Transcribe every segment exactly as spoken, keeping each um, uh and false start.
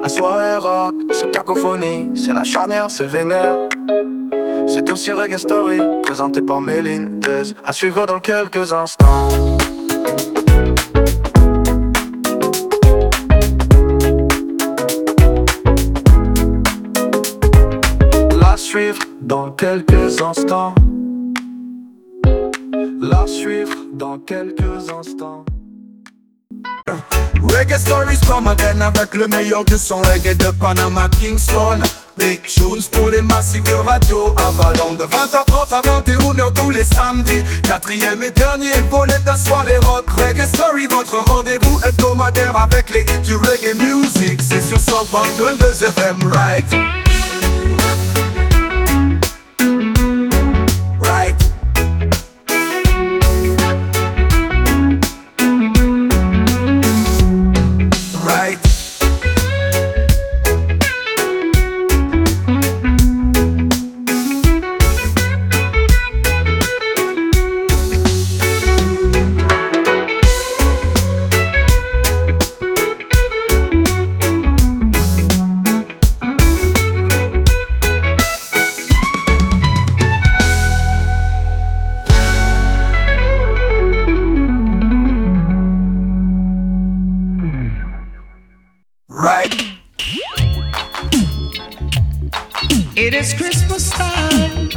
La soirée rock, c'est cacophonie, c'est la charnière, c'est vénère. C'est aussi Reggae Story, présenté par Melindez, à suivre dans quelques instants. La suivre dans quelques instants. La suivre dans quelques instants. Reggae Stories comme moderne avec le meilleur du son reggae de Panama Kingston. Big tunes pour les massifs de radio Avalon de vingt heures trente à vingt et une heures tous les samedis. Quatrième et dernier volet de soirée rock. Reggae Story, votre rendez-vous hebdomadaire avec les hits du reggae music. C'est sur cent vingt-deux F M, right? Right. Right. It is Christmas time.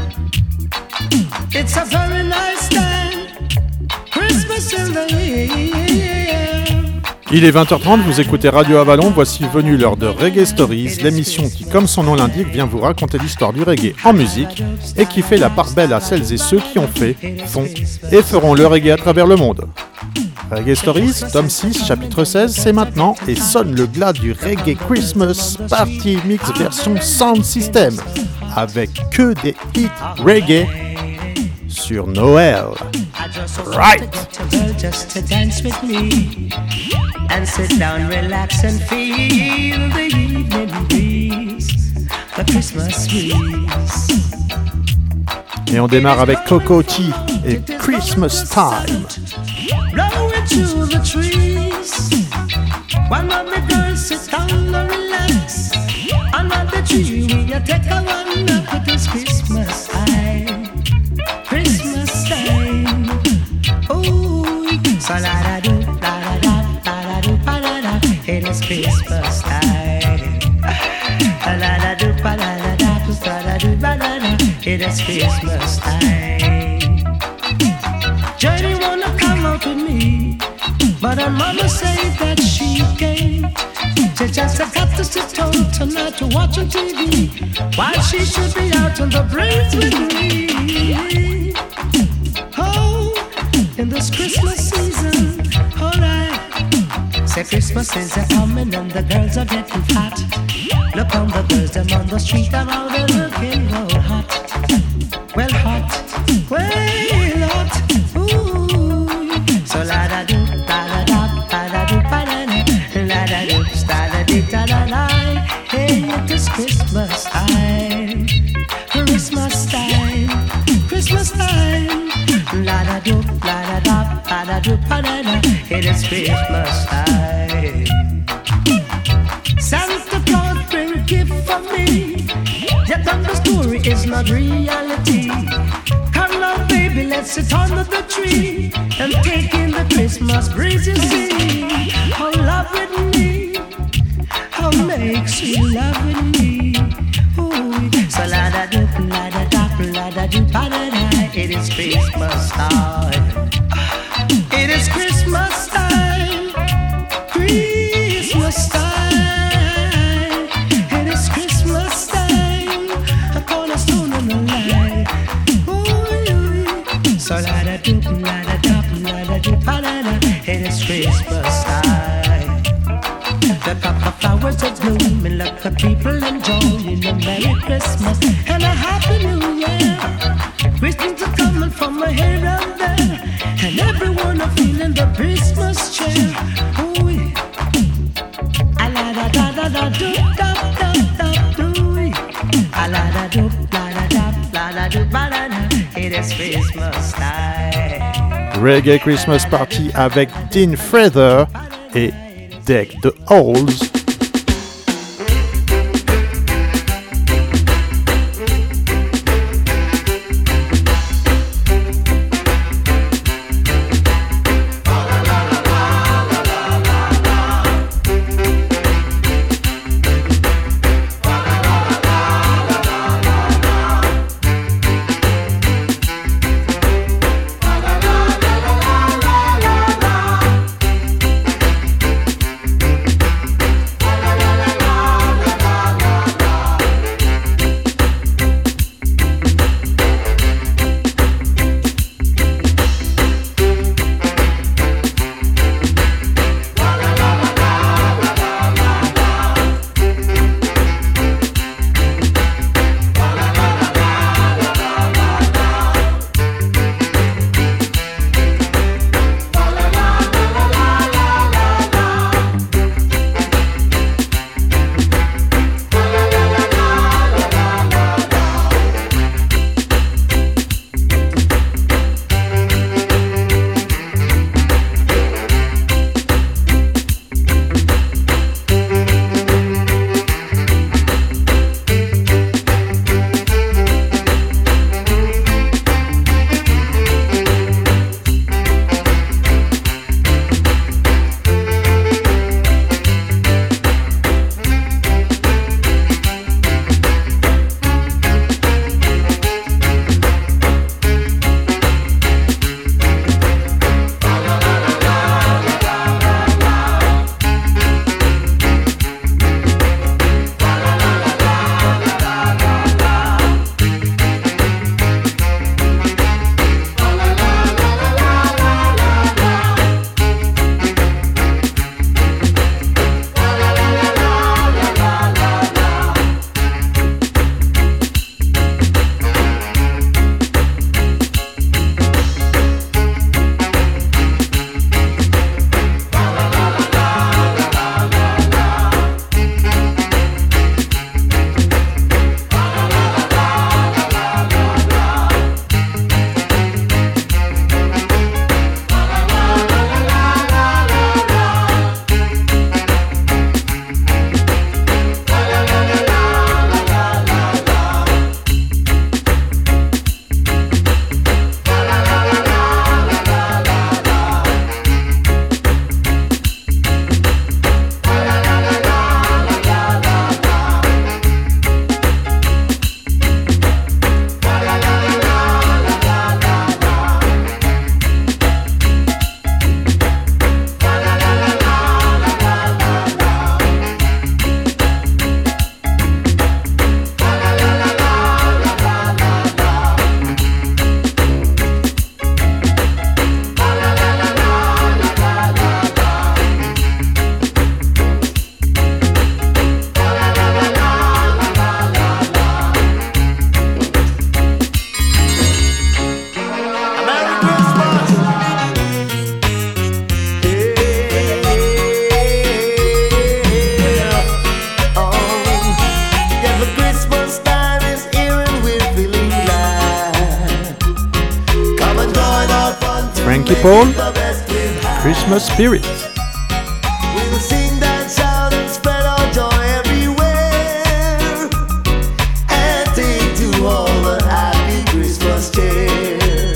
It's a very nice time. Christmas in the air. Il est vingt heures trente, vous écoutez Radio Avalon, voici venue l'heure de Reggae Stories, l'émission qui, comme son nom l'indique, vient vous raconter l'histoire du reggae en musique et qui fait la part belle à celles et ceux qui ont fait, font et feront le reggae à travers le monde. Reggae Stories, tome six, chapitre seize, c'est maintenant et sonne le glas du Reggae Christmas Party Mix version Sound System avec que des hits reggae sur Noël. Right! Just to dance with me and sit down, relax and feel the evening breeze, the Christmas breeze. Et on démarre avec Coco T et Christmas Time. Blowing through the trees, one of the girls sit down and relax under the tree. We a take a one up with this Christmas time, Christmas time. Oh, so la da do, la da da, la da do, pa da da. It is Christmas time. La da do, pa da da da, pa da do, pa da da. It is Christmas time. Johnny wanna come out with me, but her mama said that she can't. She just got to sit home tonight to watch on T V, while she should be out on the breeze with me. Oh, in this Christmas season, alright. Say Christmas is a coming and the girls are getting fat. Look on the girls, them on the street, and all they're looking real hot. Well hot, well hot. So la da do, la da da, la da do, ba da da, la da do, sta da di da da da. Hey, it is Christmas time, Christmas time, Christmas time. La da do, la da da, la da do, ba da da. It is Christmas time. Santa Claus bring a gift for me. Yet the story is not reality. Come now, baby, let's sit under the tree and take in the Christmas breeze, you see. How love with me, how makes you love with me. Ooh. So la da do, la da da, la da do, ba da da. It is Christmas time. It is Christmas time. Christmas time. It is Christmas time. A cornerstone in the light. So la da do, la da da, la da do, ba da da. It is Christmas time. The cup of flowers are blooming, let the people enjoying a Merry Christmas and a Happy New Year. Greetings are coming from here and there, and everyone are feeling the Christmas cheer. Ooh, a la da da da da do da da da do. A la da do, la da da, la da do, ba da da. It is Christmas time. Reggae Christmas Party avec Dean Fraser et Deck the Halls. People, Christmas Spirit. We'll sing, dance, shout, and spread our joy everywhere, and take to all the happy Christmas cheer.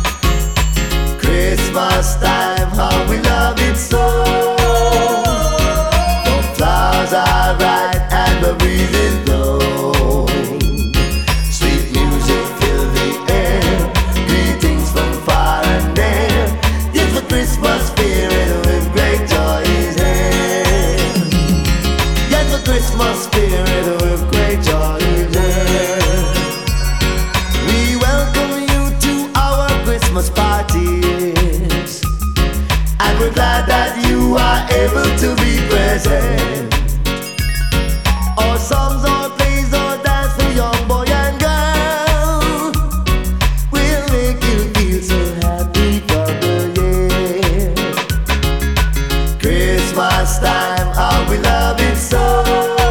Christmas time, how we love it so. The flowers are bright and the breezes blow. Sweet music fill the air, greetings from far and near. Yes, the Christmas spirit with great joy is here. Yes, the Christmas spirit with great joy is here. We welcome you to our Christmas parties, and we're glad that you are able to be present. Our songs, our plays, our dance for young boy and girl will make you feel so happy for the year. Christmas time, how we love it so.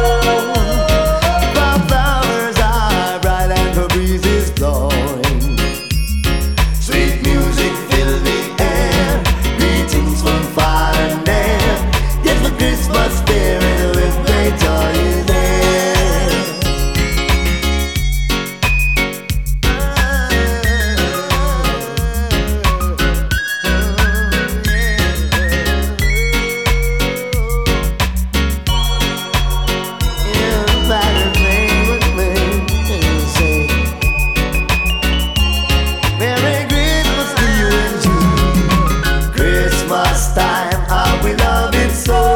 The flowers are bright and the breeze is blowing. Sweet music fill the air, greetings from far and near. Yes, the Christmas spirit with great joy is there. Everybody sing with me and say, Merry Christmas to you and you. Christmas time, how we love it so.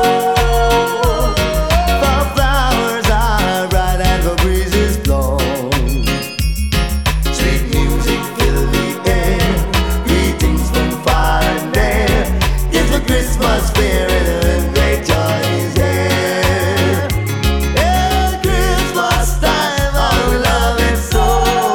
The flowers are bright and the breeze is blowing. Sweet music fill the air, greetings from far and near. Yes, the Christmas spirit and great joy is there. Yeah, Christmas time, how we love it so.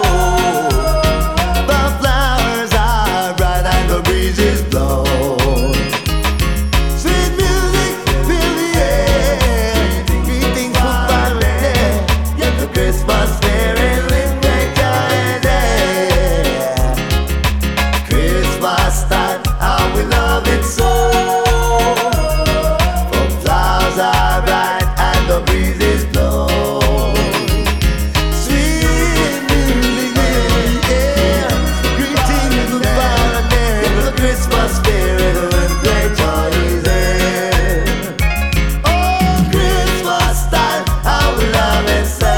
The flowers are bright and the breeze is blowing. Sweet music fill the air, greetings from far and near. Yes, the Christmas spirit with great joy is there. Christmas time, how we love it so. For flowers are bright and the breeze is blowing. Sweet music in the air, greetings from far and near. Yes, the Christmas spirit with great joy is there. Oh, Christmas time, how we love it so.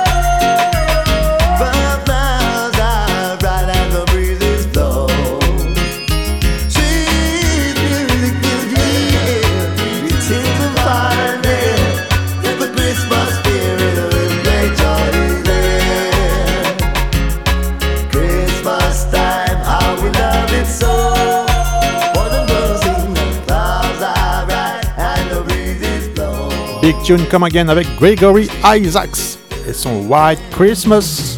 The flowers are bright and the breeze is blowing. Sweet music fills the air, greetings from far and near. Yes, the Christmas spirit with great joy is there. Christmas time, how we love it so. Boys and girls sing, the clouds are bright and the breeze is blowing. Big tune come again avec Gregory Isaacs et son White Christmas.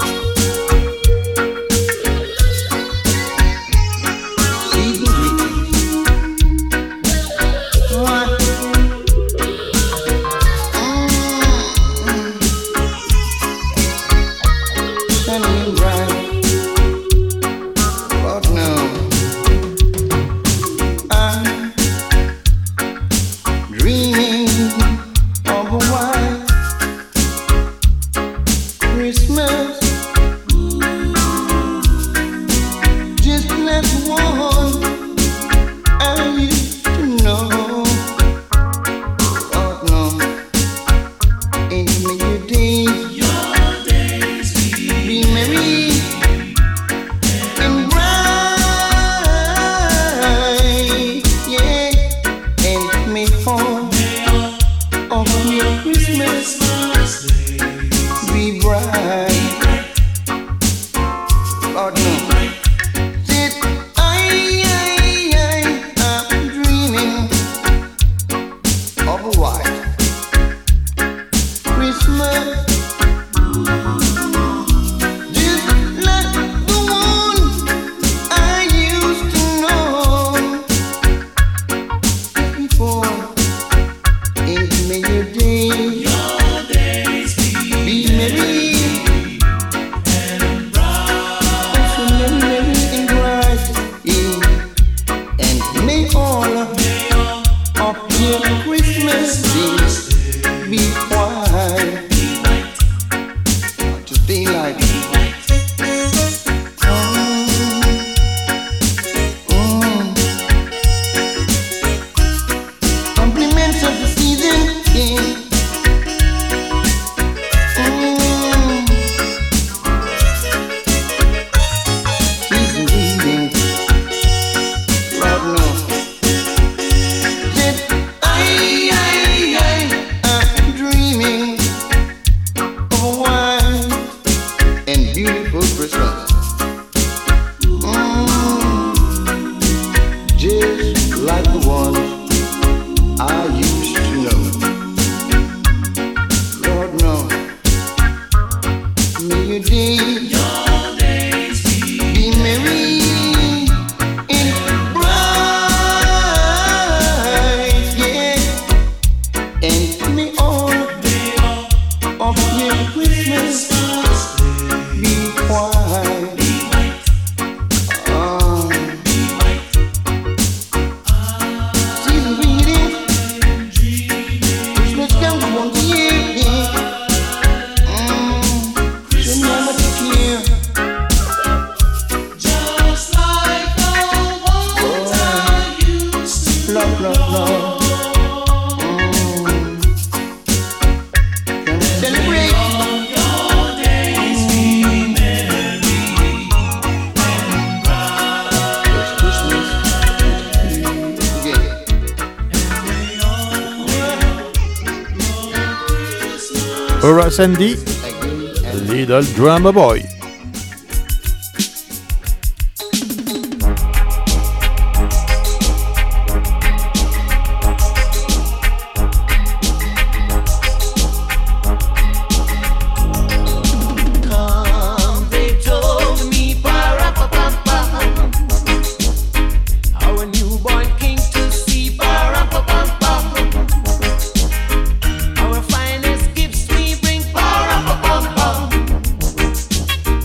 Shining bright, but now I'm dreaming of a white Christmas, just like the one I used to know. But no, ain't many days. Be merry and bright, yeah, and may all of your Christmas be bright. Lord, no. Said, I, I, I, I'm dreaming of a white Christmas. Just like the one I used to know before. Ain't many days. white. Just be like compliments of the season, yeah. Mm. Season greetings, Lord knows that I, I, I am dreaming of a white and beautiful Christmas. Mm. Just like the one I used to know. Lord knows, may your days, your days be merry and bright, yeah. And may all of your Christmas be white. Um, season greetings. Christmas comes once a year, yeah. Mm, remember to care. Just like the ones I used to Love, love, love. Mm. Gonna celebrate. your days be merry and bright. It's Christmas. Yeah. Horace Andy, Little Drummer Boy. Come, they told me, pa-ra-pa-pam-pam, our newborn king to see, pa-ra-pa-pam-pam. Our finest gifts we bring, pa-ra-pa-pam-pam.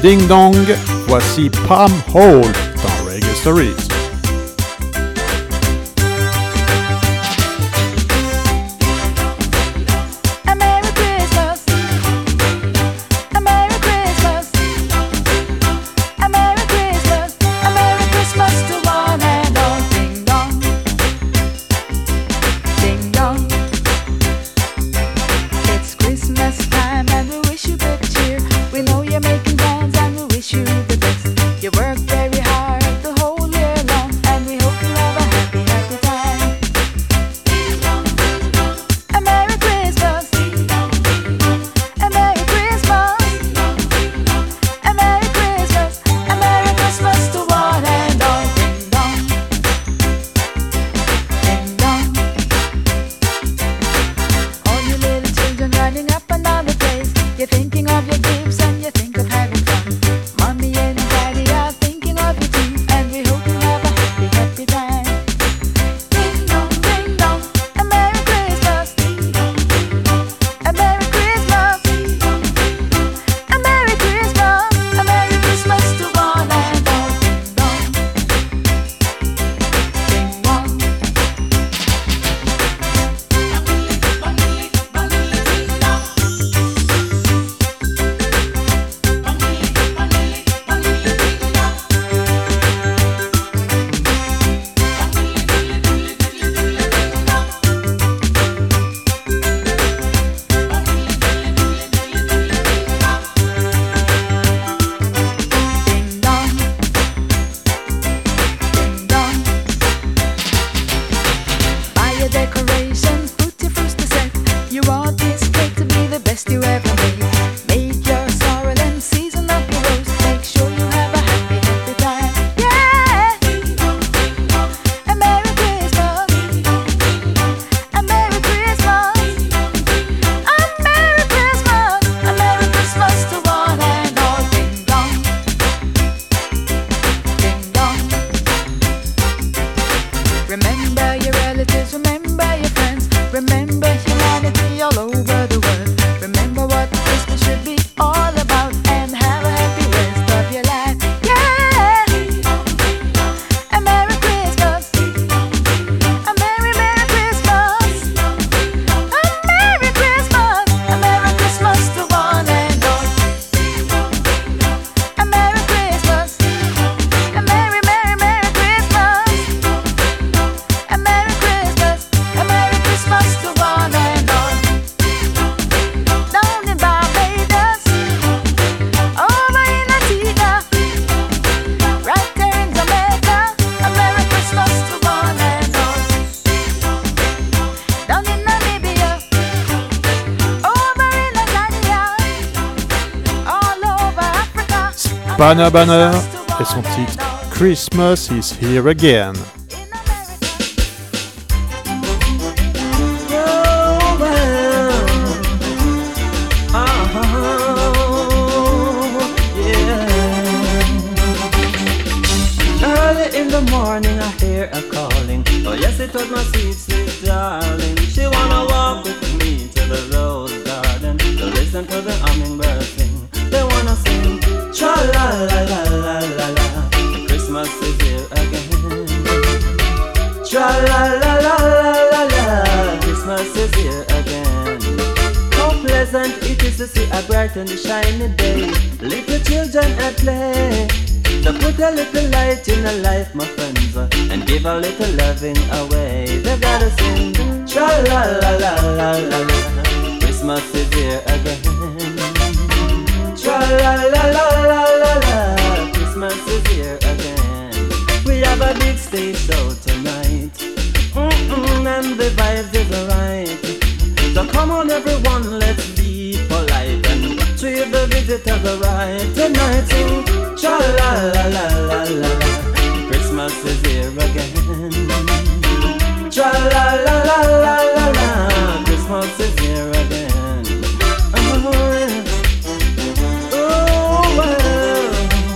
Ding Dong, voici Palm Hole dans Reggae Stories. Banner Banner et son titre Christmas is Here Again. In the morning I hear her calling. Oh yes, it was my sweet, sweet darling. She wanna walk with me to the rose garden to listen to the hummingbird sing. They wanna sing tra la la la la la la. Christmas is here again. Tra la la la la la la. Christmas is here again. How pleasant it is to see a bright and shiny day. Little children at play. So put a little light in a life, my friends, uh, and give a little loving away. They gotta sing tra la la la la la la. Christmas is here again. Tra la la la la la la. Christmas is here again. We have a big stage show tonight. Mm-mm, and the vibes is right. So come on everyone, let's be polite and treat the visitors right. Tonight sing tra la la la la la la. Christmas is here again. Tra la la la la la la. Christmas is here again. Oh, yeah. Oh, well.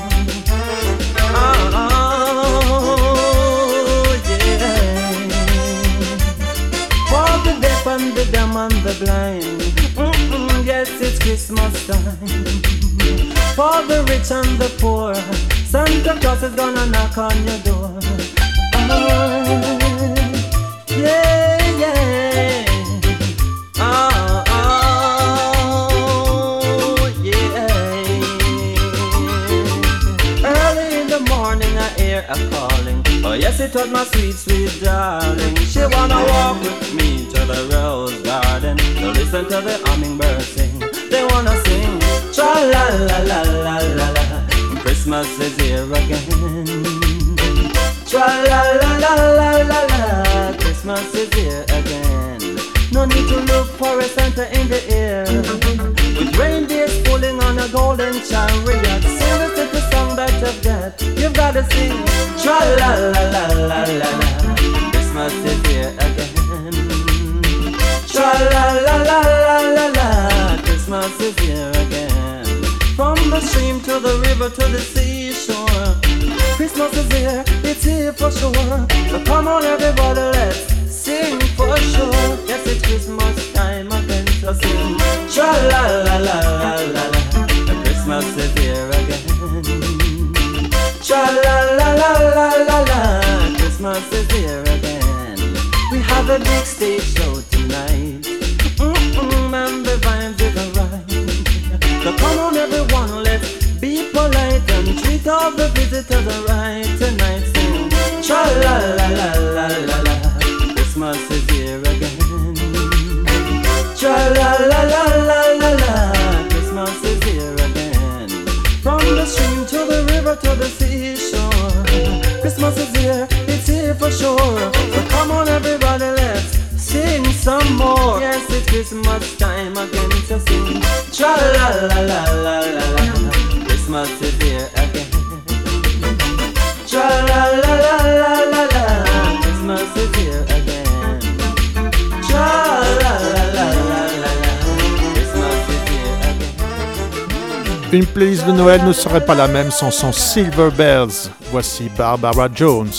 Oh, yeah. For the deaf and the dumb and the blind. Mm-mm, yeah. yes, it's Christmas time. For the rich and the poor, Santa Claus is gonna knock on your door. Oh, yeah, yeah. Oh, oh, yeah. Early in the morning I hear a calling. Oh yes, it was my sweet, sweet darling. She wanna walk with me to the rose garden to listen to the hummingbird sing. They wanna sing tra la la la la la la. Christmas is here again. Tra la la la la la la. Christmas is here again. No need to look for a Santa in the air, with reindeers pulling on a golden chariot. Sing the city song that you've got. You've got to sing tra la la la la la la. Christmas is here again. Tra la la la la la la. Christmas is here again. From the stream to the river to the seashore, Christmas is here, it's here for sure. So come on everybody, let's sing for sure. Yes, it's Christmas time again, so sing tra la la la la la la. Christmas is here again. Tra la la la la la la. Christmas is here again. We have a big stage show tonight. Mm-mm, and the vibes is alright. So come on everyone, let's be polite and treat all the visitors alright tonight. Sing tra la la la la la la. Christmas is here again. Tra la la la la la la. Christmas is here again. From the stream to the river to the seashore, Christmas is here, it's here for sure. So come on everybody, let's sing some more. Yes, it's Christmas time again, so sing tra la la la la la la. Christmas is here again. Tra la la la la la la. Christmas is here again. Tra la la la la la la. Christmas is here again. Une playlist de Noël ne serait pas la même sans son Silver Bells. Voici Barbara Jones.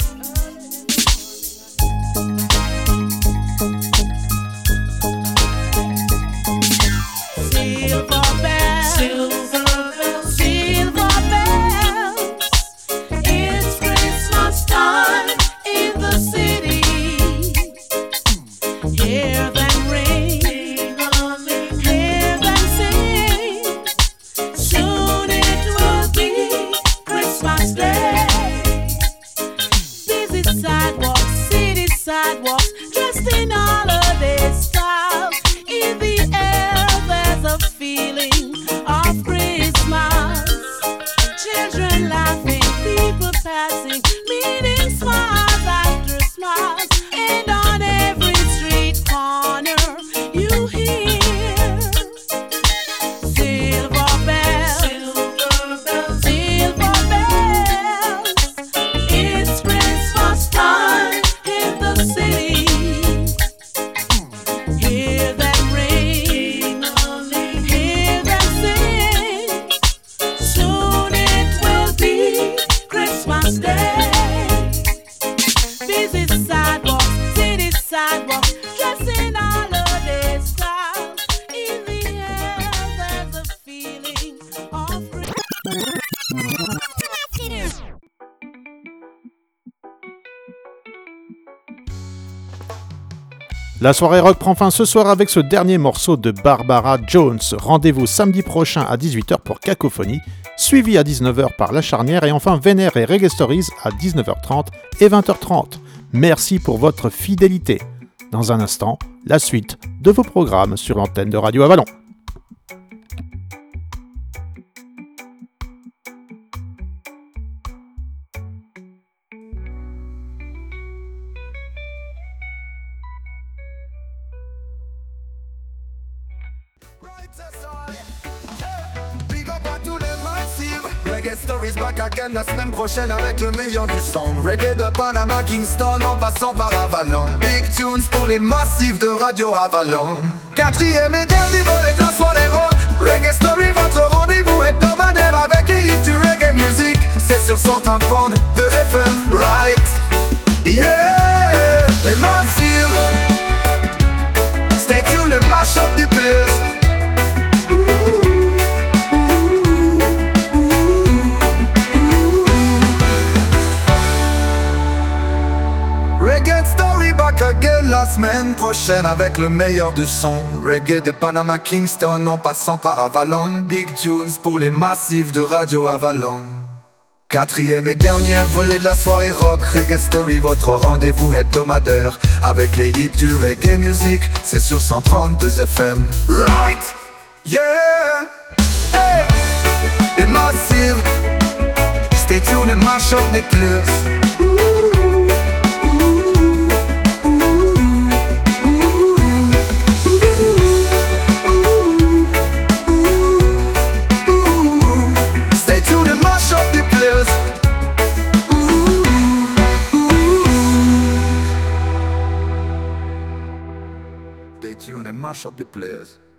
La soirée rock prend fin ce soir avec ce dernier morceau de Barbara Jones. Rendez-vous samedi prochain à dix-huit heures pour Cacophonie, suivi à dix-neuf heures par La Charnière et enfin Vénère et Reggae Stories à dix-neuf heures trente et vingt heures trente. Merci pour votre fidélité. Dans un instant, la suite de vos programmes sur l'antenne de Radio Avalon. Reggae Stories back again la semaine prochaine avec le meilleur du son. Reggae de Panama, Kingston en passant par Avalon. Big tunes pour les massifs de Radio Avalon. Quatrième et dernier volet de la soirée rock. Reggae Story, votre rendez-vous hebdomadaire avec Elite du reggae music. C'est sur son tampon de F M, right? Yeah, les massifs. Stay tuned, le mash-up du buzz. semaine prochaine avec le meilleur du son. Reggae de Panama Kingston en passant par Avalon. Big tunes pour les massifs de Radio Avalon. Quatrième et dernier volet de la soirée rock. Reggae Story, votre rendez-vous hebdomadaire avec les hits du reggae music. C'est sur cent trente-deux F M. Right, yeah, hey, et massive. Stay tuned and mash up the place. Stay tuned and mash up the players.